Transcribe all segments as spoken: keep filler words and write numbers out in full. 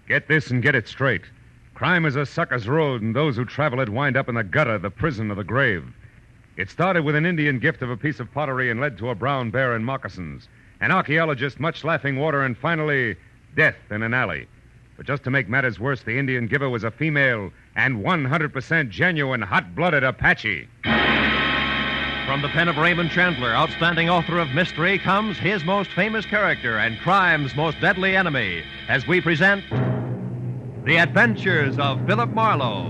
Get this and get it straight. Crime is a sucker's road, and those who travel it wind up in the gutter, the prison, or the grave. It started with an Indian gift of a piece of pottery and led to a brown bear and moccasins, an archaeologist, much laughing water, and finally, death in an alley. But just to make matters worse, the Indian giver was a female and one hundred percent genuine, hot-blooded Apache. From the pen of Raymond Chandler, outstanding author of mystery, comes his most famous character and crime's most deadly enemy, as we present The Adventures of Philip Marlowe.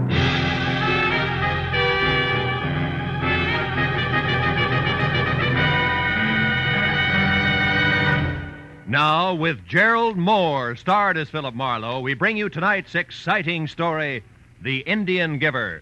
Now, with Gerald Moore, starred as Philip Marlowe, we bring you tonight's exciting story, The Indian Giver.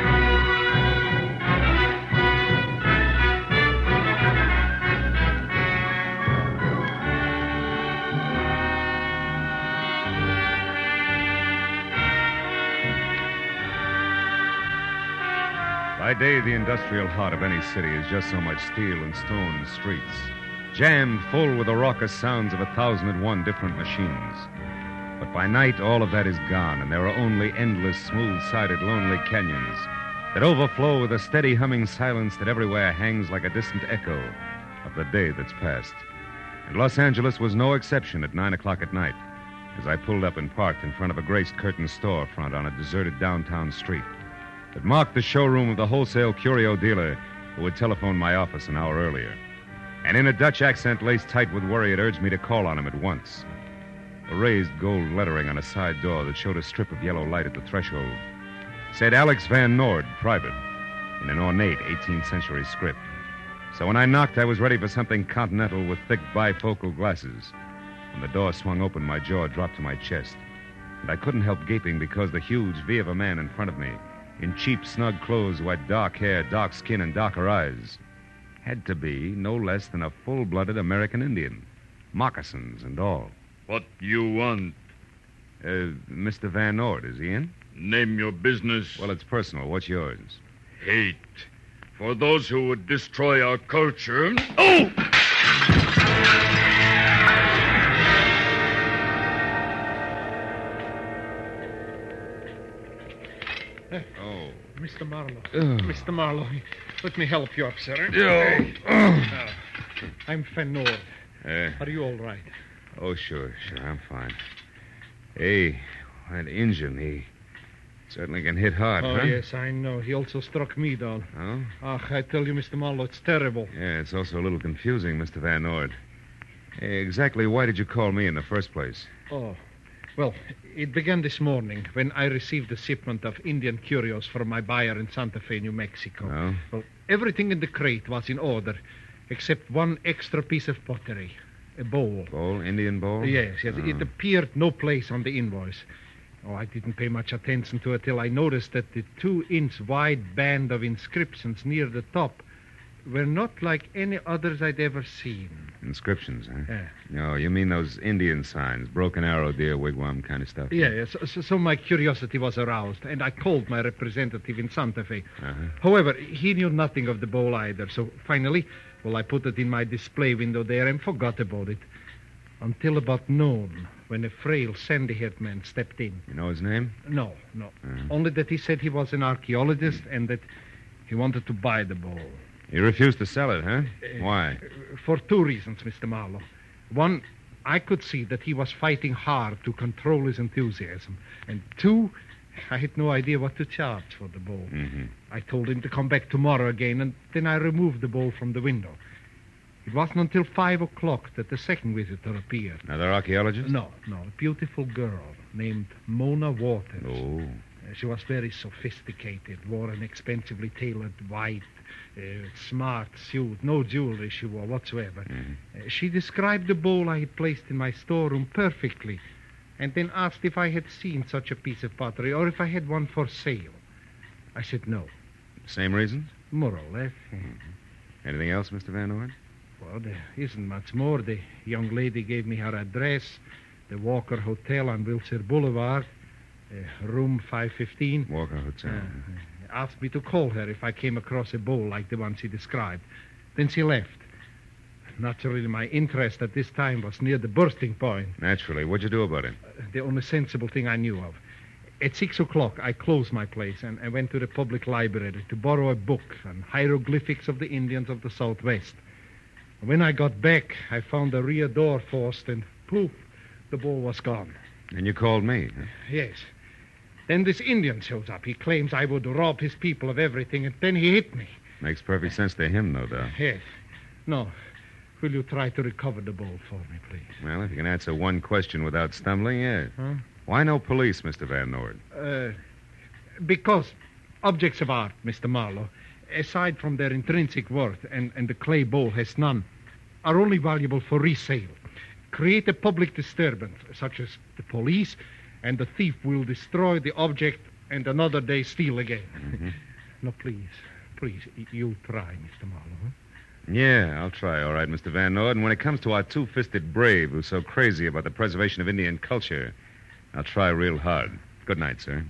By day, the industrial heart of any city is just so much steel and stone streets, jammed full with the raucous sounds of a thousand and one different machines. But by night, all of that is gone, and there are only endless, smooth-sided, lonely canyons that overflow with a steady humming silence that everywhere hangs like a distant echo of the day that's passed. And Los Angeles was no exception at nine o'clock at night, as I pulled up and parked in front of a graced-curtain storefront on a deserted downtown street that marked the showroom of the wholesale curio dealer who had telephoned my office an hour earlier. And in a Dutch accent laced tight with worry, it urged me to call on him at once. A raised gold lettering on a side door that showed a strip of yellow light at the threshold said Alex Van Noord, private, in an ornate eighteenth century script. So when I knocked, I was ready for something continental with thick bifocal glasses. When the door swung open, my jaw dropped to my chest, and I couldn't help gaping because the huge V of a man in front of me, in cheap, snug clothes, who had dark hair, dark skin, and darker eyes, had to be no less than a full-blooded American Indian, moccasins and all. What you want? Uh, Mister Van Noord, is he in? Name your business. Well, it's personal. What's yours? Hate. For those who would destroy our culture. Oh! Oh. Mister Marlowe. Ugh. Mister Marlowe, let me help you up, sir. Oh. Uh, I'm Van Noord. Uh, Are you all right? oh, sure, sure. I'm fine. Hey, that Injun, he certainly can hit hard, Oh, huh? yes, I know. He also struck me down. Oh? Ach, I tell you, Mister Marlowe, it's terrible. Yeah, it's also a little confusing, Mister Van Noord. Hey, exactly why did you call me in the first place? Oh, well, it began this morning when I received a shipment of Indian curios from my buyer in Santa Fe, New Mexico. Oh? Well, everything in the crate was in order, except one extra piece of pottery, a bowl. Bowl? Indian bowl? Yes, yes. Oh. It appeared no place on the invoice. Oh, I didn't pay much attention to it till I noticed that the two-inch wide band of inscriptions near the top were not like any others I'd ever seen. Inscriptions, huh? Yeah. No, you mean those Indian signs, broken arrow, deer wigwam kind of stuff? Yeah, yeah. So, so, so my curiosity was aroused, and I called my representative in Santa Fe. Uh-huh. However, he knew nothing of the bowl either, so finally, well, I put it in my display window there and forgot about it. Until about noon, when a frail, sandy-haired man stepped in. You know his name? No, no. Uh-huh. Only that he said he was an archaeologist and that he wanted to buy the bowl. You refused to sell it, huh? Uh, Why? For two reasons, Mister Marlowe. One, I could see that he was fighting hard to control his enthusiasm. And two, I had no idea what to charge for the bowl. Mm-hmm. I told him to come back tomorrow again, and then I removed the bowl from the window. It wasn't until five o'clock that the second visitor appeared. Another archaeologist? No, no, a beautiful girl named Mona Waters. Oh. Uh, she was very sophisticated, wore an expensively tailored white, uh, smart suit, no jewelry she wore whatsoever. Mhm. Uh, she described the bowl I had placed in my storeroom perfectly, and then asked if I had seen such a piece of pottery or if I had one for sale. I said no, Same reasons? more or less. Anything else, Mister Van Noord? Well, there isn't much more. The young lady gave me her address, the Walker Hotel on Wilshire Boulevard, uh, room five fifteen. Walker Hotel. Uh, asked me to call her if I came across a bowl like the one she described. Then she left. Naturally, my interest at this time was near the bursting point. Naturally. What'd you do about it? Uh, the only sensible thing I knew of. At six o'clock, I closed my place and I went to the public library to borrow a book on hieroglyphics of the Indians of the Southwest. When I got back, I found the rear door forced and poof, the ball was gone. And you called me? Huh? Yes. Then this Indian shows up. He claims I would rob his people of everything, and then he hit me. Makes perfect sense to him, no doubt. Yes. No. Will you try to recover the ball for me, please? Well, if you can answer one question without stumbling, yes. Huh? Why no police, Mister Van Nord? Uh, because objects of art, Mister Marlowe, aside from their intrinsic worth, and, and the clay bowl has none, are only valuable for resale. Create a public disturbance, such as the police, and the thief will destroy the object and another day steal again. Mm-hmm. No, please, please, you try, Mister Marlowe. Huh? Yeah, I'll try, all right, Mister Van Nord. And when it comes to our two-fisted brave who's so crazy about the preservation of Indian culture, I'll try real hard. Good night, sir.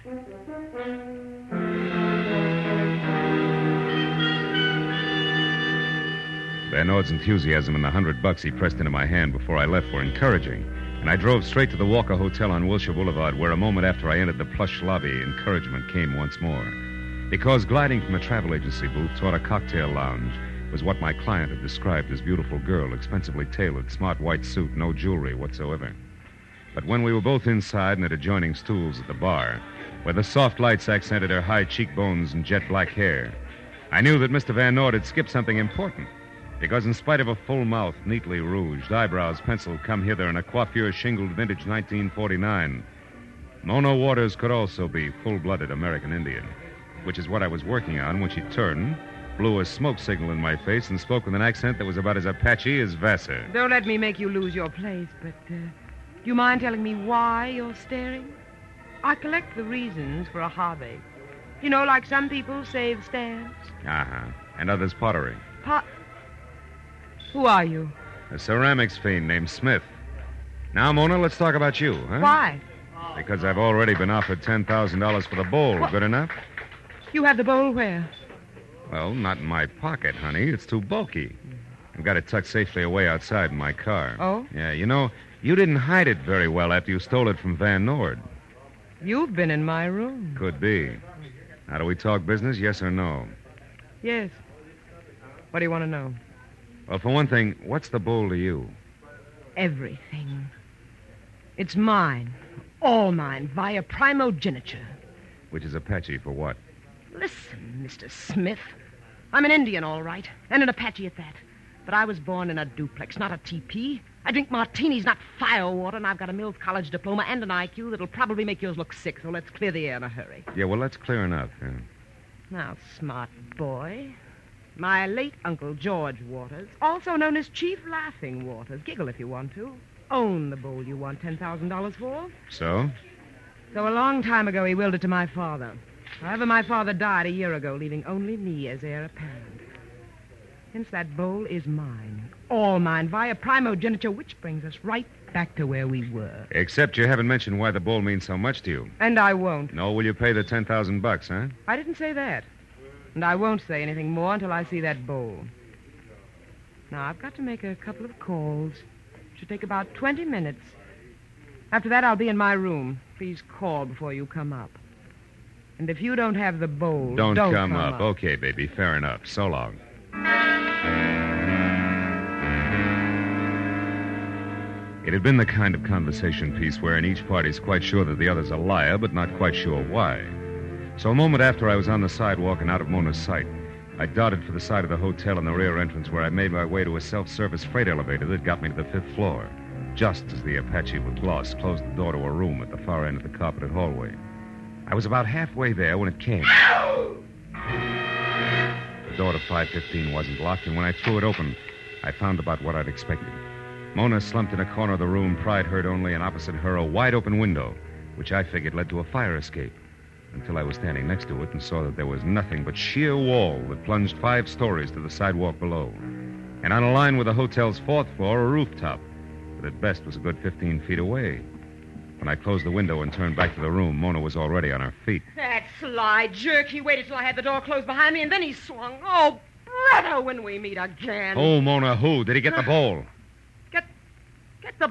Van Nord's enthusiasm and the hundred bucks he pressed into my hand before I left were encouraging, and I drove straight to the Walker Hotel on Wilshire Boulevard, where a moment after I entered the plush lobby, encouragement came once more. Because gliding from a travel agency booth toward a cocktail lounge was what my client had described as beautiful girl, expensively tailored, smart white suit, no jewelry whatsoever. But when we were both inside and at adjoining stools at the bar, where the soft lights accented her high cheekbones and jet black hair, I knew that Mister Van Nord had skipped something important. Because in spite of a full mouth, neatly rouged, eyebrows penciled come hither, and a coiffure shingled vintage nineteen forty-nine, Mona Waters could also be full-blooded American Indian, which is what I was working on when she turned, blew a smoke signal in my face, and spoke with an accent that was about as Apache as Vassar. Don't let me make you lose your place, but uh, do you mind telling me why you're staring? I collect the reasons for a hobby. You know, like some people save stamps. Uh-huh. And others pottery. Pot... Who are you? A ceramics fiend named Smith. Now, Mona, let's talk about you, huh? Why? Because I've already been offered ten thousand dollars for the bowl. What? Good enough? You have the bowl where? Well, not in my pocket, honey. It's too bulky. I've got it tucked safely away outside in my car. Oh? Yeah, you know, you didn't hide it very well after you stole it from Van Nord. You've been in my room. Could be. Now, do we talk business, yes or no? Yes. What do you want to know? Well, for one thing, what's the bowl to you? Everything. It's mine. All mine, via primogeniture. Which is Apache for what? Listen, Mister Smith. I'm an Indian, all right, and an Apache at that. But I was born in a duplex, not a teepee. I drink martinis, not firewater, and I've got a Mills College diploma and an I Q that'll probably make yours look sick, so let's clear the air in a hurry. Yeah, well, that's clear enough. Yeah. Now, smart boy. My late Uncle George Waters, also known as Chief Laughing Waters, giggle if you want to, owned the bowl you want ten thousand dollars for. So? So a long time ago, he willed it to my father. However, my father died a year ago, leaving only me as heir apparent. Hence, that bowl is mine. All mine, via primogeniture, which brings us right back to where we were. Except you haven't mentioned why the bowl means so much to you. And I won't. No, will you pay the ten thousand bucks, huh? I didn't say that. And I won't say anything more until I see that bowl. Now, I've got to make a couple of calls. It should take about twenty minutes. After that, I'll be in my room. Please call before you come up. And if you don't have the bowl, Don't, don't come, come up. up. Okay, baby, fair enough. So long. It had been the kind of conversation piece wherein each party's quite sure that the other's a liar, but not quite sure why. So a moment after I was on the sidewalk and out of Mona's sight, I darted for the side of the hotel in the rear entrance, where I made my way to a self-service freight elevator that got me to the fifth floor, just as the Apache with gloss closed the door to a room at the far end of the carpeted hallway. I was about halfway there when it came. The door to five fifteen wasn't locked, and when I threw it open, I found about what I'd expected. Mona slumped in a corner of the room, pride heard only, and opposite her a wide-open window, which I figured led to a fire escape, until I was standing next to it and saw that there was nothing but sheer wall that plunged five stories to the sidewalk below. And on a line with the hotel's fourth floor, a rooftop that at best was a good fifteen feet away. When I closed the window and turned back to the room, Mona was already on her feet. That sly jerk. He waited till I had the door closed behind me, and then he swung. Oh, brother, when we meet again. Oh, Mona, who? Did he get the bowl? Get, get the bowl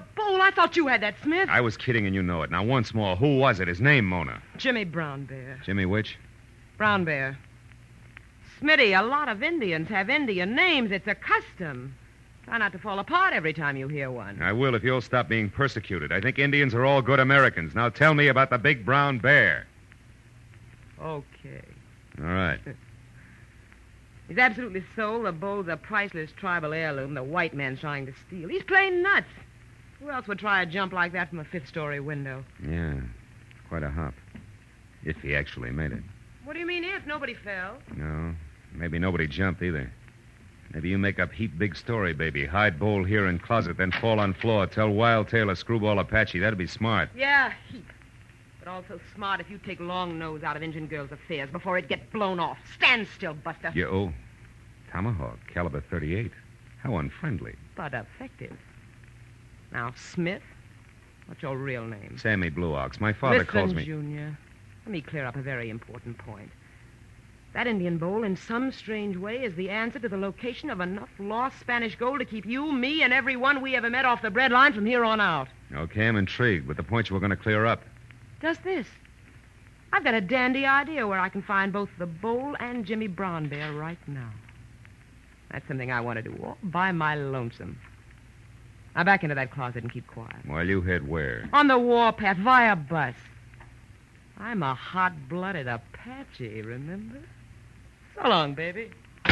I thought you had that, Smith. I was kidding and you know it. Now, once more, who was it? His name, Mona. Jimmy Brown Bear. Jimmy which? Brown Bear. Smitty, a lot of Indians have Indian names. It's a custom. Try not to fall apart every time you hear one. I will if you'll stop being persecuted. I think Indians are all good Americans. Now tell me about the big brown bear. Okay. All right. He's absolutely sold the bull's a priceless tribal heirloom the white man's trying to steal. He's plain nuts. Who else would try a jump like that from a fifth-story window? Yeah, quite a hop. If he actually made it. What do you mean if? Nobody fell. No, maybe nobody jumped either. Maybe you make up heap big story, baby. Hide bowl here in closet, then fall on floor. Tell Wild Tail or Screwball Apache. That'd be smart. Yeah, heap. But also smart if you take Long Nose out of Injun Girl's affairs before it get blown off. Stand still, Buster. You oh, Tomahawk, caliber thirty-eight. How unfriendly. But effective. Now, Smith, what's your real name? Sammy Blue Ox. My father Listen, calls me... Junior, let me clear up a very important point. That Indian bowl, in some strange way, is the answer to the location of enough lost Spanish gold to keep you, me, and everyone we ever met off the bread line from here on out. Okay, I'm intrigued, but the point you were going to clear up. Just this. I've got a dandy idea where I can find both the bowl and Jimmy Brown Bear right now. That's something I want to do all by my lonesome. Now, back into that closet and keep quiet. While you head where? On the warpath, via bus. I'm a hot-blooded Apache, remember? So long, baby.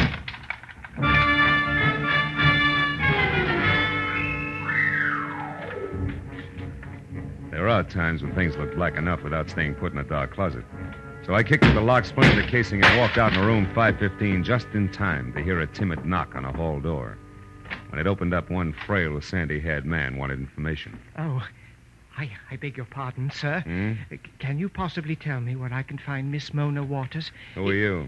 There are times when things look black enough without staying put in a dark closet. So I kicked through the lock, spun the casing, and walked out in room five fifteen just in time to hear a timid knock on a hall door. When it opened up, one frail, sandy-haired man wanted information. Oh, I, I beg your pardon, sir. Hmm? Uh, Can you possibly tell me where I can find Miss Mona Waters? Who are you?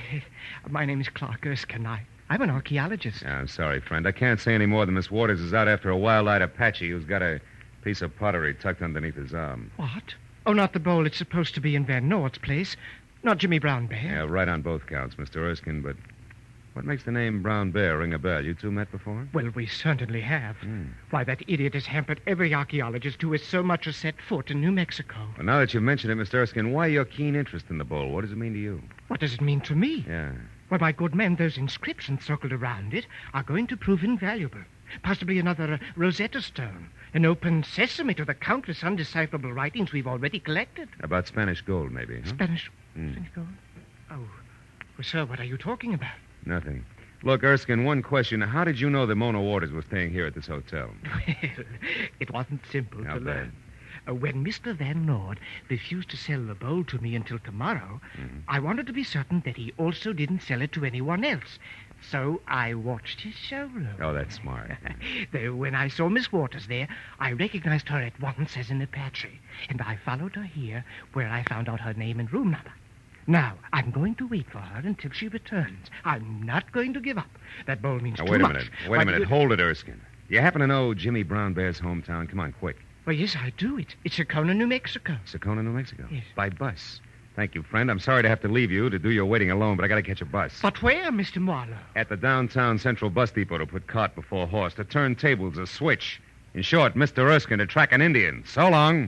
My name is Clark Erskine. I, I'm an archaeologist. Yeah, I'm sorry, friend. I can't say any more than Miss Waters is out after a wild-eyed Apache who's got a piece of pottery tucked underneath his arm. What? Oh, not the bowl. It's supposed to be in Van Nord's place. Not Jimmy Brown Bear. Yeah, right on both counts, Mister Erskine, but what makes the name Brown Bear ring a bell? You two met before? Well, we certainly have. Hmm. Why, that idiot has hampered every archaeologist who has so much as set foot in New Mexico. Well, now that you've mentioned it, Mister Erskine, why your keen interest in the bowl? What does it mean to you? What does it mean to me? Yeah. Well, my good man, those inscriptions circled around it are going to prove invaluable. Possibly another uh, Rosetta Stone. An open sesame to the countless undecipherable writings we've already collected. About Spanish gold, maybe, huh? Spanish... Hmm. Spanish gold? Oh. Well, sir, what are you talking about? Nothing. Look, Erskine, one question. How did you know that Mona Waters was staying here at this hotel? Well, it wasn't simple How to bad? learn. Uh, when Mister Van Nord refused to sell the bowl to me until tomorrow, Mhm. I wanted to be certain that he also didn't sell it to anyone else. So I watched his showroom. Oh, that's smart. Though when I saw Miss Waters there, I recognized her at once as an Apache, and I followed her here, where I found out her name and room number. Now, I'm going to wait for her until she returns. I'm not going to give up. That bowl means Now, too wait a much. minute. Wait Why, a minute. you- Hold it, Erskine. Do you happen to know Jimmy Brown Bear's hometown? Come on, quick. Well, yes, I do. It's, it's Sakona, New Mexico. Sakona, New Mexico. Yes. By bus. Thank you, friend. I'm sorry to have to leave you to do your waiting alone, but I got to catch a bus. But where, Mister Marlowe? At the downtown Central Bus Depot to put cart before horse, to turn tables, a switch. In short, Mister Erskine to track an Indian. So long.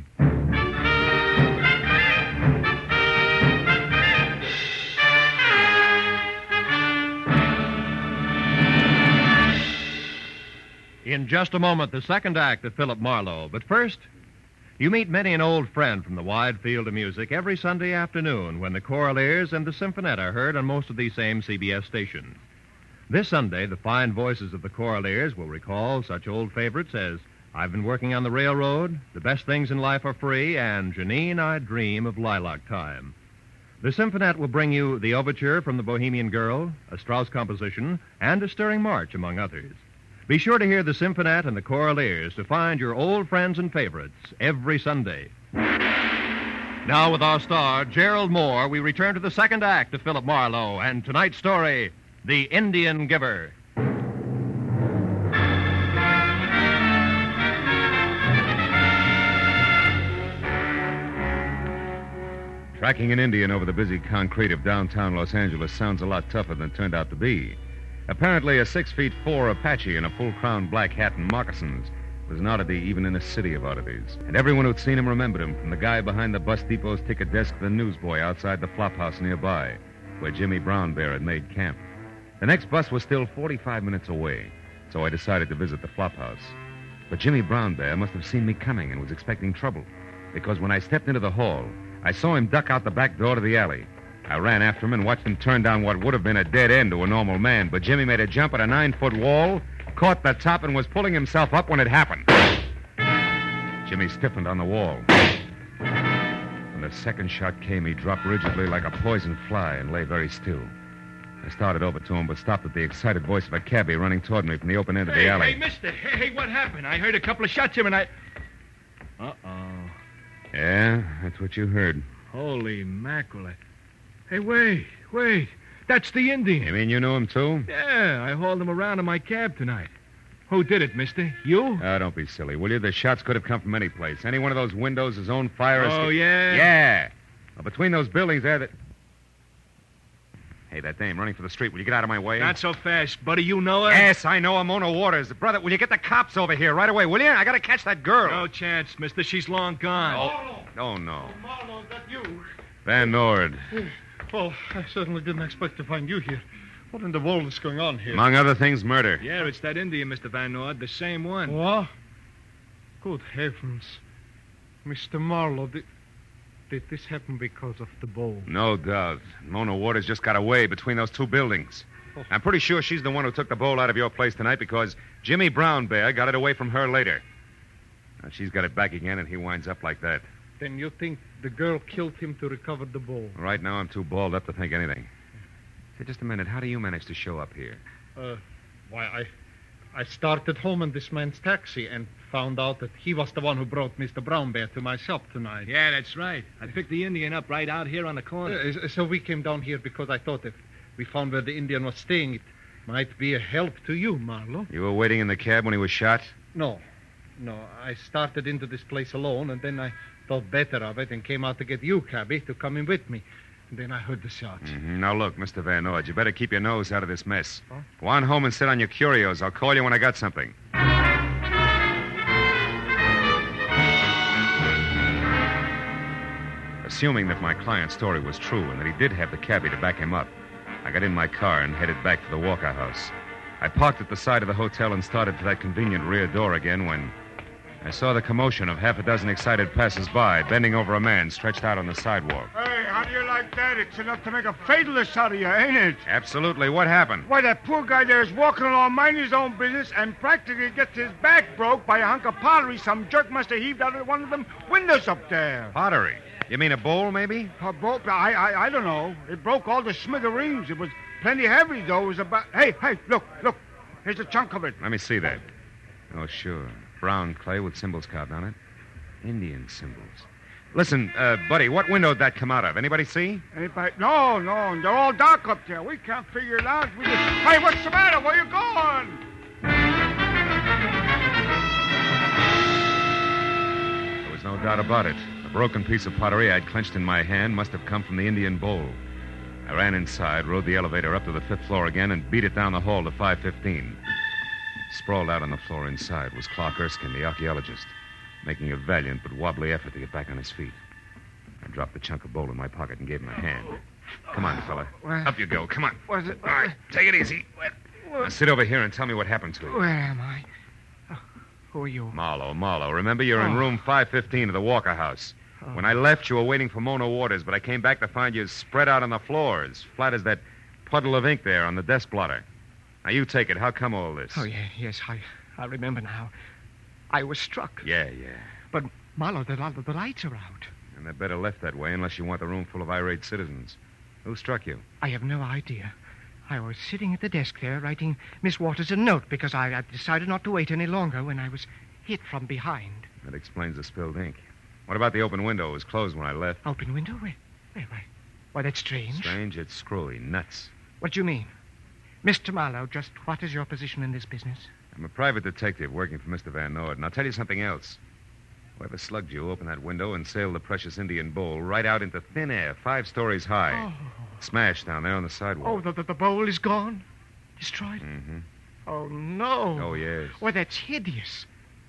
In just a moment, the second act of Philip Marlowe. But first, you meet many an old friend from the wide field of music every Sunday afternoon when the Choraleers and the Symphonette are heard on most of these same C B S stations. This Sunday, the fine voices of the Choraleers will recall such old favorites as I've Been Working on the Railroad, The Best Things in Life Are Free, and Janine, I Dream of Lilac Time. The Symphonette will bring you the overture from the Bohemian Girl, a Strauss composition, and a stirring march, among others. Be sure to hear the Symphonette and the Choraleers to find your old friends and favorites every Sunday. Now, with our star, Gerald Moore, we return to the second act of Philip Marlowe and tonight's story, The Indian Giver. Tracking an Indian over the busy concrete of downtown Los Angeles sounds a lot tougher than it turned out to be. Apparently, a six feet four Apache in a full crown black hat and moccasins It was an oddity even in a city of oddities. And everyone who'd seen him remembered him, from the guy behind the bus depot's ticket desk to the newsboy outside the flop house nearby, where Jimmy Brown Bear had made camp. The next bus was still forty-five minutes away, so I decided to visit the flop house. But Jimmy Brown Bear must have seen me coming and was expecting trouble, because when I stepped into the hall, I saw him duck out the back door to the alley. I ran after him and watched him turn down what would have been a dead end to a normal man, but Jimmy made a jump at a nine-foot wall, caught the top, and was pulling himself up when it happened. Jimmy stiffened on the wall. When the second shot came, he dropped rigidly like a poisoned fly and lay very still. I started over to him, but stopped at the excited voice of a cabbie running toward me from the open end of hey, the alley. Hey, mister. Hey, what happened? I heard a couple of shots here, and I... Uh-oh. Yeah, that's what you heard. Holy mackerel. Hey, wait, wait. That's the Indian. You mean you knew him, too? Yeah, I hauled him around in my cab tonight. Who did it, mister? You? Oh, don't be silly, will you? The shots could have come from any place. Any one of those windows, his own fire escape. Oh, yeah? Yeah. Well, between those buildings there, that... Hey, that dame running for the street. Will you get out of my way? Not so fast, buddy. You know her? Yes, I know her, Mona Waters. Brother, will you get the cops over here right away, will you? I gotta catch that girl. No chance, mister. She's long gone. Oh, oh no. Marlowe, is that you? Van Nord. Well, I certainly didn't expect to find you here. What in the world is going on here? Among other things, murder. Yeah, it's that Indian, Mister Van Nord. The same one. What? Good heavens. Mister Marlowe, did, did this happen because of the bowl? No doubt. Mona Waters just got away between those two buildings. Oh. I'm pretty sure she's the one who took the bowl out of your place tonight because Jimmy Brown Bear got it away from her later. Now, she's got it back again, and he winds up like that. Then you think the girl killed him to recover the bowl? Right now, I'm too balled up to think anything. Say, just a minute. How do you manage to show up here? Uh, why, I... I started home in this man's taxi and found out that he was the one who brought Mister Brown Bear to my shop tonight. Yeah, that's right. I picked the Indian up right out here on the corner. Uh, so we came down here because I thought if we found where the Indian was staying, it might be a help to you, Marlowe. You were waiting in the cab when he was shot? No. No, I started into this place alone, and then I thought better of it and came out to get you, cabby, to come in with me. And then I heard the shots. Mm-hmm. Now, look, Mister Van Nord, you better keep your nose out of this mess. Huh? Go on home and sit on your curios. I'll call you when I got something. Assuming that my client's story was true and that he did have the cabbie to back him up, I got in my car and headed back to the Walker House. I parked at the side of the hotel and started for that convenient rear door again when I saw the commotion of half a dozen excited passers-by bending over a man stretched out on the sidewalk. Hey, how do you like that? It's enough to make a fatalist out of you, ain't it? Absolutely. What happened? Why, that poor guy there is walking along minding his own business and practically gets his back broke by a hunk of pottery some jerk must have heaved out of one of them windows up there. Pottery? You mean a bowl, maybe? Uh, bro- I, I I don't know. It broke all the smithereens. It was plenty heavy, though. It was about... Hey, hey, look, look. Here's a chunk of it. Let me see that. Oh, sure. Brown clay with symbols carved on it. Indian symbols. Listen, uh, buddy, what window did that come out of? Anybody see? Anybody? No, no. They're all dark up there. We can't figure it out. We just... Hey, what's the matter? Where you going? There was no doubt about it. The broken piece of pottery I'd clenched in my hand must have come from the Indian bowl. I ran inside, rode the elevator up to the fifth floor again, and beat it down the hall to five fifteen. Sprawled out on the floor inside was Clark Erskine, the archaeologist, making a valiant but wobbly effort to get back on his feet. I dropped the chunk of bowl in my pocket and gave him a hand. Come on, fella. Well, Up you go. Come on. Was it? All right, take it easy. Now sit over here and tell me what happened to you. Where am I? Oh, who are you? Marlowe, Marlowe. Remember, you're in Oh. room five fifteen of the Walker House. Oh. When I left, you were waiting for Mona Waters, but I came back to find you spread out on the floor, as flat as that puddle of ink there on the desk blotter. Now, you take it. How come all this? Oh, yeah, yes, I, I remember now. I was struck. Yeah, yeah. But, Marlowe, the, the lights are out. And they're better left that way unless you want the room full of irate citizens. Who struck you? I have no idea. I was sitting at the desk there writing Miss Waters a note because I, I decided not to wait any longer when I was hit from behind. That explains the spilled ink. What about the open window? It was closed when I left. Open window? Where? Where? Why, why that's strange. Strange, it's screwy. Nuts. What do you mean? Mister Marlowe, just what is your position in this business? I'm a private detective working for Mister Van Nord, and I'll tell you something else. Whoever slugged you opened that window and sailed the precious Indian bowl right out into thin air, five stories high. Oh, Smashed down there on the sidewalk. oh the, the, the bowl is gone? Destroyed? Mm-hmm. Oh, no. Oh, yes. Why, that's hideous.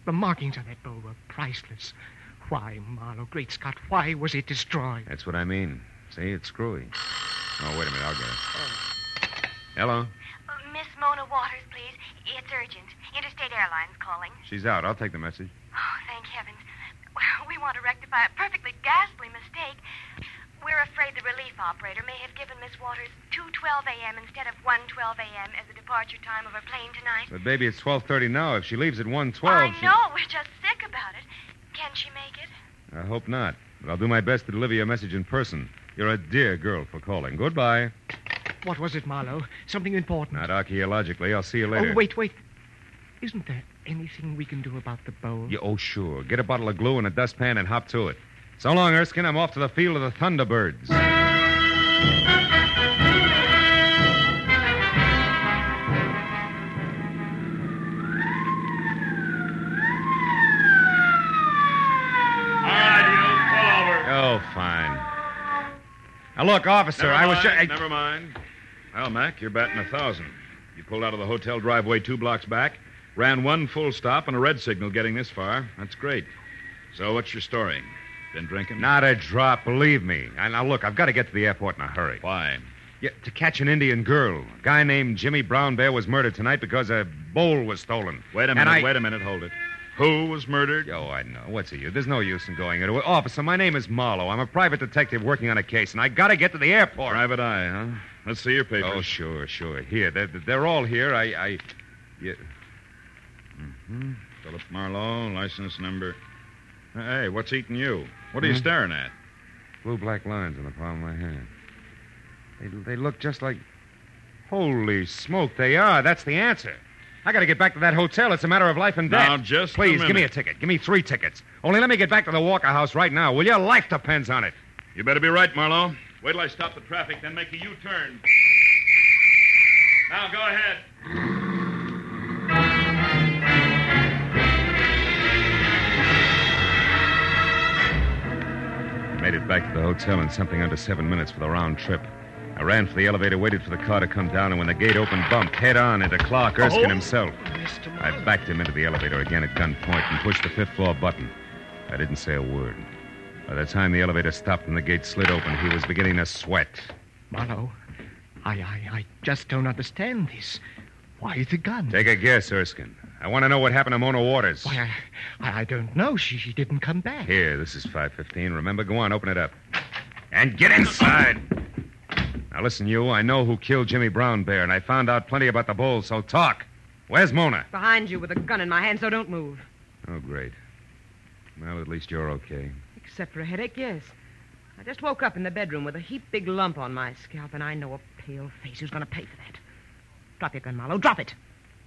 The markings on that bowl were priceless. Why, Marlowe, great Scott, why was it destroyed? That's what I mean. See, it's screwy. Oh, wait a minute, I'll get it. Hello? Uh, Miss Mona Waters, please. It's urgent. Interstate Airlines calling. She's out. I'll take the message. Oh, thank heavens. Well, we want to rectify a perfectly ghastly mistake. We're afraid the relief operator may have given Miss Waters two twelve a.m. instead of one twelve a.m. as the departure time of her plane tonight. But, baby, it's twelve thirty now. If she leaves at one twelve... I know. We're just sick about it. Can she make it? I hope not. But I'll do my best to deliver your message in person. You're a dear girl for calling. Goodbye. What was it, Marlowe? Something important? Not archaeologically. I'll see you later. Oh, wait, wait. Isn't there anything we can do about the bowl? Yeah, oh, sure. Get a bottle of glue and a dustpan and hop to it. So long, Erskine. I'm off to the field of the Thunderbirds. Oh, fine. Now, look, officer, Never I was... mind, I... Never mind. Well, Mac, you're batting a thousand. You pulled out of the hotel driveway two blocks back, ran one full stop and a red signal getting this far. That's great. So what's your story? Been drinking? Not a drop, believe me. And now, look, I've got to get to the airport in a hurry. Why? Yeah, to catch an Indian girl. A guy named Jimmy Brown Bear was murdered tonight because a bowl was stolen. Wait a And minute, I... wait a minute, hold it. Who was murdered? Oh, I know. What's the use? There's no use in going into it. Officer, my name is Marlowe. I'm a private detective working on a case, and I got to get to the airport. Private eye, huh? Let's see your papers. Oh, sure, sure. Here, they're, they're all here. I... I yeah. Mm-hmm. Philip Marlowe, license number... Hey, what's eating you? What are you Hmm? staring at? Blue black lines on the palm of my hand. They, they look just like... Holy smoke, they are. That's the answer. I got to get back to that hotel. It's a matter of life and death. Now, just a Please, give me a minute. ticket. Give me three tickets. Only let me get back to the Walker House right now, will you? Life depends on it. You better be right, Marlowe. Wait till I stop the traffic, then make a U-turn. Now, go ahead. Made it back to the hotel in something under seven minutes for the round trip. I ran for the elevator, waited for the car to come down, and when the gate opened, bumped head on into Clark Erskine Oh. himself. I backed him into the elevator again at gunpoint and pushed the fifth floor button. I didn't say a word. By the time the elevator stopped and the gate slid open, he was beginning to sweat. Marlowe, I, I, I just don't understand this. Why the gun? Take a guess, Erskine. I want to know what happened to Mona Waters. Why, I, I, I don't know. She, she didn't come back. Here, this is five fifteen. Remember, go on, open it up. And get inside. Now, listen, you. I know who killed Jimmy Brown Bear, and I found out plenty about the bull, so talk. Where's Mona? Behind you with a gun in my hand, so don't move. Oh, great. Well, at least you're okay. Except for a headache, yes. I just woke up in the bedroom with a heap big lump on my scalp, and I know a pale face who's going to pay for that. Drop your gun, Marlowe. Drop it.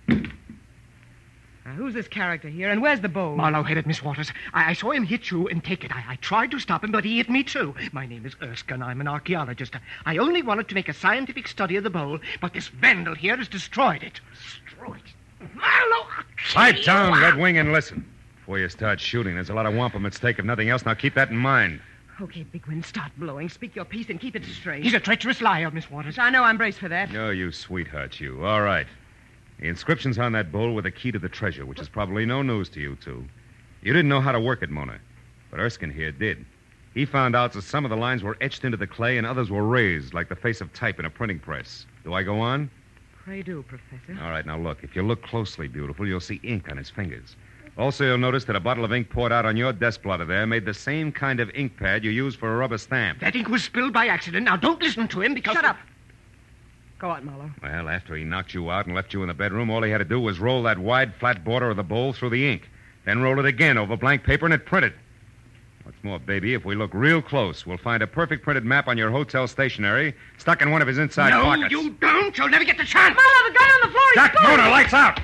Now, who's this character here, and where's the bowl? Marlowe hit it, Miss Waters. I, I saw him hit you and take it. I, I tried to stop him, but he hit me, too. My name is Erskine. I'm an archaeologist. I only wanted to make a scientific study of the bowl, but this vandal here has destroyed it. Destroyed it. Marlowe! Pipe down, Red Wing, and listen. Before you start shooting, there's a lot of wampum at stake, if nothing else. Now keep that in mind. Okay, Big Wind, start blowing. Speak your piece and keep it straight. He's a treacherous liar, Miss Waters. I know I'm braced for that. Oh, you sweetheart, you. All right. The inscription's on that bowl with the key to the treasure, which is probably no news to you two. You didn't know how to work it, Mona. But Erskine here did. He found out that some of the lines were etched into the clay and others were raised, like the face of type in a printing press. Do I go on? Pray do, Professor. All right, now look. If you look closely, beautiful, you'll see ink on his fingers. Also, you'll notice that a bottle of ink poured out on your desk blotter there made the same kind of ink pad you use for a rubber stamp. That ink was spilled by accident. Now, don't listen to him because... Shut up. Go on, Marlowe. Well, after he knocked you out and left you in the bedroom, all he had to do was roll that wide, flat border of the bowl through the ink. Then roll it again over blank paper and it printed. What's more, baby, if we look real close, we'll find a perfect printed map on your hotel stationery stuck in one of his inside no, pockets. you don't. You'll never get the chance. Marlowe, the gun on the floor is Duck, exploding. Mona, lights out!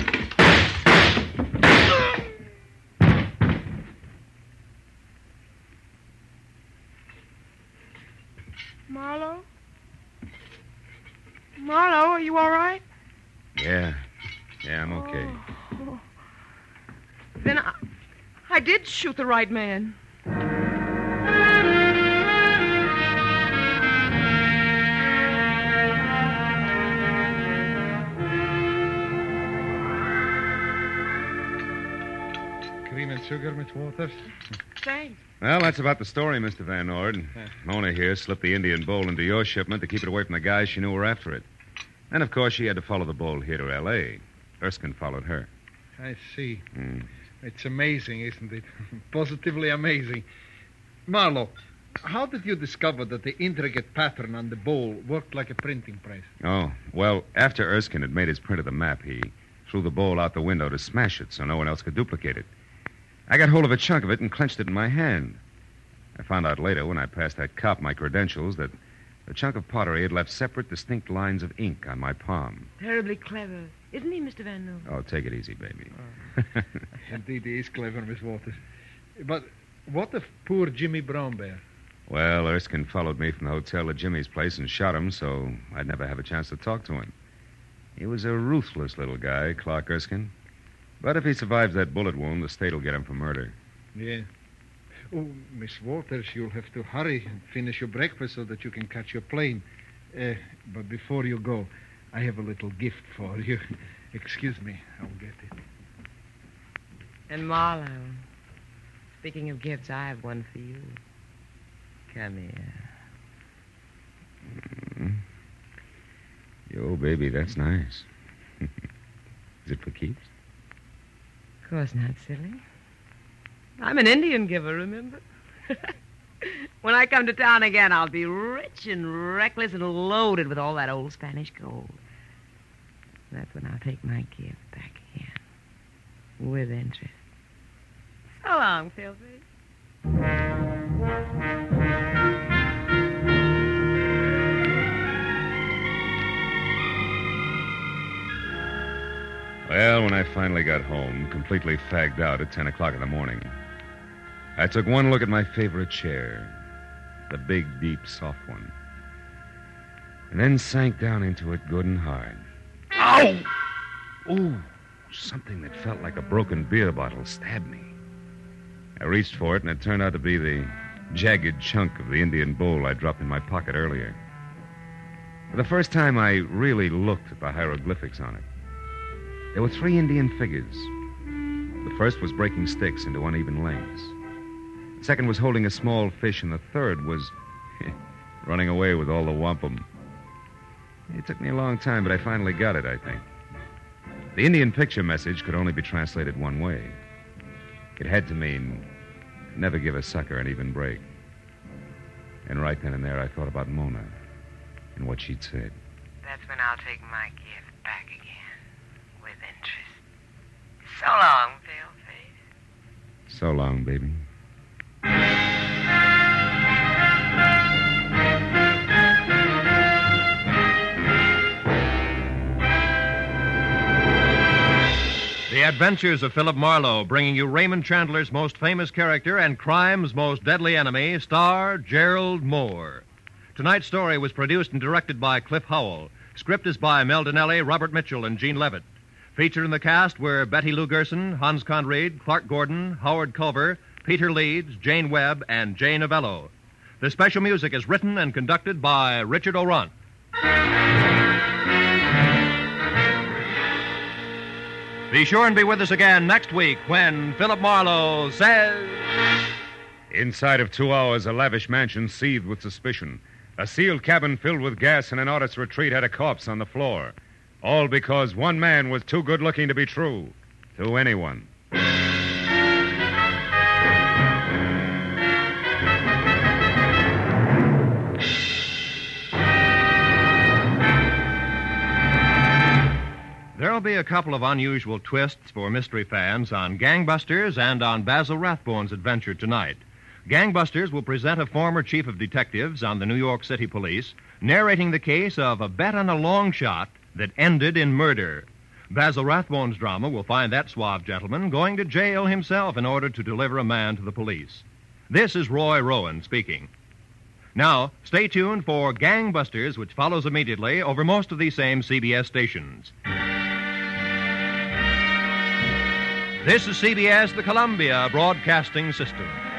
Marlowe? Marlowe, are you all right? Yeah. Yeah, I'm okay. Oh. Then I, I did shoot the right man. cream and sugar, Miss Waters? Thanks. Well, that's about the story, Mister Van Ord. Mona here slipped the Indian bowl into your shipment to keep it away from the guys she knew were after it. And, of course, she had to follow the bowl here to L A Erskine followed her. I see. Mm. It's amazing, isn't it? Positively amazing. Marlowe, how did you discover that the intricate pattern on the bowl worked like a printing press? Oh, well, after Erskine had made his print of the map, he threw the bowl out the window to smash it so no one else could duplicate it. I got hold of a chunk of it and clenched it in my hand. I found out later, when I passed that cop my credentials, that the chunk of pottery had left separate, distinct lines of ink on my palm. Terribly clever. Isn't he, Mister Van Noort? Oh, take it easy, baby. Oh. Indeed, he is clever, Miss Waters. But what of poor Jimmy Brown Bear? Well, Erskine followed me from the hotel to Jimmy's place and shot him, so I'd never have a chance to talk to him. He was a ruthless little guy, Clark Erskine. But if he survives that bullet wound, the state will get him for murder. Yeah. Oh, Miss Waters, you'll have to hurry and finish your breakfast so that you can catch your plane. Uh, but before you go, I have a little gift for you. Excuse me, I'll get it. And Marlowe, speaking of gifts, I have one for you. Come here. Mm. Yo, baby, that's nice. Is it for keeps? Of course not, silly. I'm an Indian giver, remember? When I come to town again, I'll be rich and reckless and loaded with all that old Spanish gold. That's when I'll take my gift back again. With interest. So long, Philby. Well, when I finally got home, completely fagged out at ten o'clock in the morning, I took one look at my favorite chair, the big, deep, soft one, and then sank down into it good and hard. Ow! Ooh, something that felt like a broken beer bottle stabbed me. I reached for it, and it turned out to be the jagged chunk of the Indian bowl I dropped in my pocket earlier. For the first time, I really looked at the hieroglyphics on it. There were three Indian figures. The first was breaking sticks into uneven lengths. The second was holding a small fish, and the third was running away with all the wampum. It took me a long time, but I finally got it, I think. The Indian picture message could only be translated one way. It had to mean, never give a sucker an even break. And right then and there, I thought about Mona and what she'd said. That's when I'll take my gift back again. With interest. So long, Paleface. So long, baby. The Adventures of Philip Marlowe, bringing you Raymond Chandler's most famous character and crime's most deadly enemy, star Gerald Moore. Tonight's story was produced and directed by Cliff Howell. Script is by Mel Dinelli, Robert Mitchell, and Gene Levitt. Featured in the cast were Betty Lou Gerson, Hans Conried, Clark Gordon, Howard Culver, Peter Leeds, Jane Webb, and Jane Avello. The special music is written and conducted by Richard O'Runt. Be sure and be with us again next week when Philip Marlowe says... Inside of two hours, a lavish mansion seethed with suspicion. A sealed cabin filled with gas and an artist's retreat had a corpse on the floor. All because one man was too good-looking to be true to anyone. There'll be a couple of unusual twists for mystery fans on Gangbusters and on Basil Rathbone's adventure tonight. Gangbusters will present a former chief of detectives on the New York City Police, narrating the case of a bet on a long shot that ended in murder. Basil Rathbone's drama will find that suave gentleman going to jail himself in order to deliver a man to the police. This is Roy Rowan speaking. Now, stay tuned for Gangbusters, which follows immediately over most of these same C B S stations. This is C B S, the Columbia Broadcasting System.